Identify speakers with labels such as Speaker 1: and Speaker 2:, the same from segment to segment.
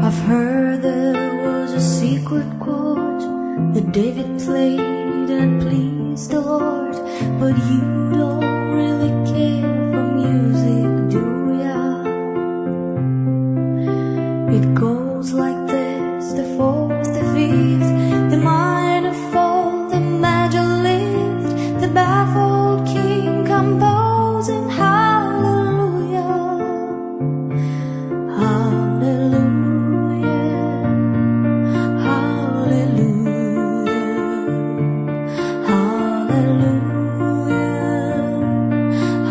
Speaker 1: I've heard there was a secret chord that David played and it pleased the Lord, but you don't really care for music, do ya? It goes like this: the fourth, the fifth, the minor fall, the major lift, the baffled king composing hallelujah, hallelujah, hallelujah, hallelujah,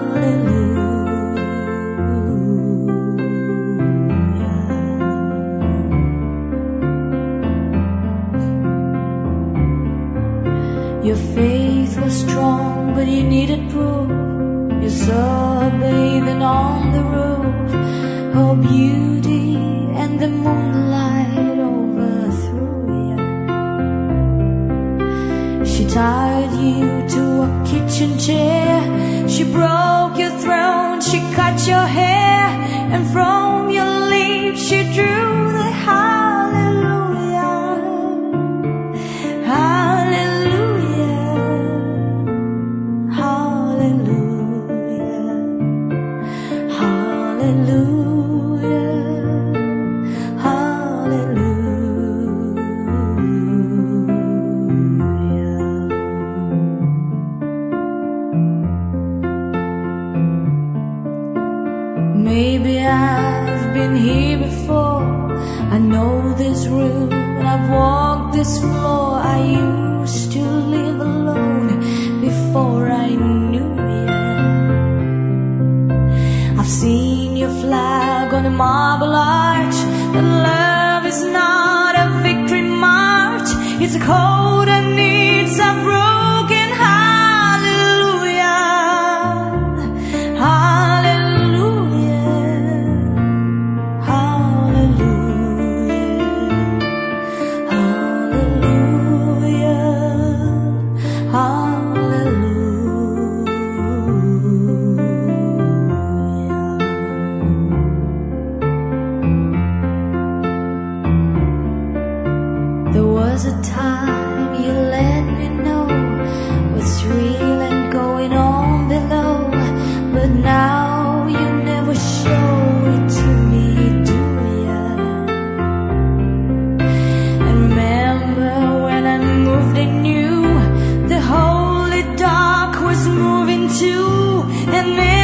Speaker 1: hallelujah. Your faith was strong, but you needed proof. You saw her bathing on the roof, her beauty and the moonlight overthrew you. She tied you to a kitchen chair, she broke your throne, she cut your hair, and from your lips she drew the hallelujah, hallelujah, hallelujah, hallelujah, hallelujah. Maybe I've been here before, I know this room and I've walked this floor. I used to live alone before I knew you. I've seen your flag on a marble arch, that love is not a victory march, it's a code and needs a broken hallelujah, hallelujah, hallelujah, hallelujah, hallelujah. There was a time you let me know what's real and going on below, but now you never show it to me, do ya? And remember when I moved in you, the holy dark was moving too, and